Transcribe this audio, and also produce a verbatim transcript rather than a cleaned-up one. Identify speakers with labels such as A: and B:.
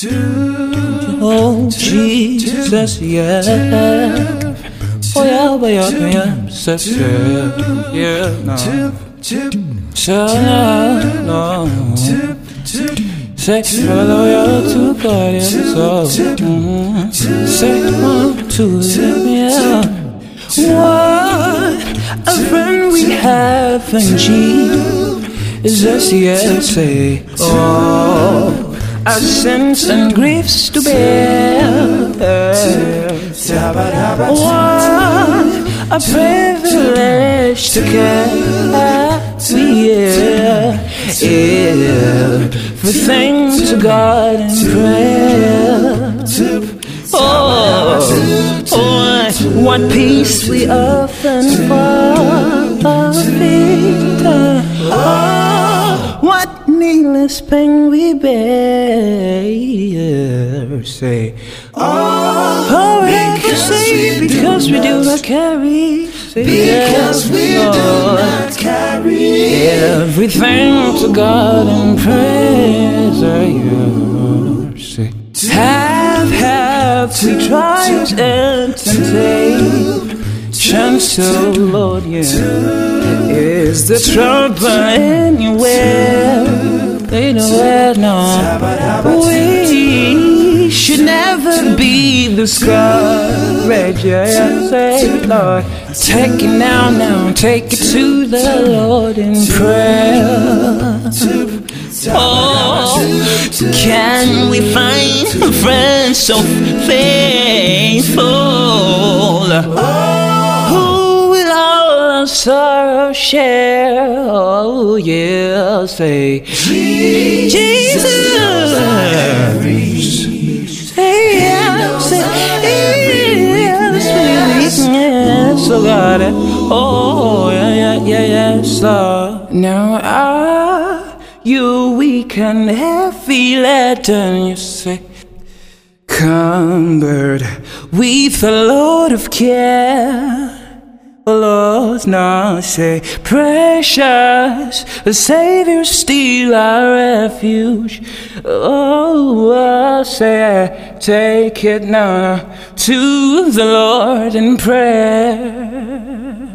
A: Oh, Jesus, yeah. Oh, yeah, oh, yeah, yeah, Jesus, yeah. Yeah, no. Shalom. Say hallelujah to God, yes, so. Say one to them, yeah. What a friend we have in Jesus, yes, say, oh. Our sins and griefs to bear. What a privilege to carry everything to God in prayer. Oh, oh, what peace we often forfeit. Oh, what needless pain we bear. Say, oh, because say, because we do not carry. Say, because we do not carry everything to God in praise. Say, have, have we trials and temptations, so Lord, yeah. Is the trouble anywhere? Anywhere, no. We should never be discouraged. Yeah, say, Lord, take it now, now, take it to the Lord in prayer. Oh, can we find a friend so faithful? Who will all our sorrow share? Oh, yeah, say, Jesus. Say, yeah, say, yes, yes, oh God. Oh, yeah, yeah, yeah, yes, Lord. Now I. You weak and heavy laden, you say, cumbered with a load of care. Lord, now say, precious, the Savior, still our refuge. Oh, I say, take it now to the Lord in prayer.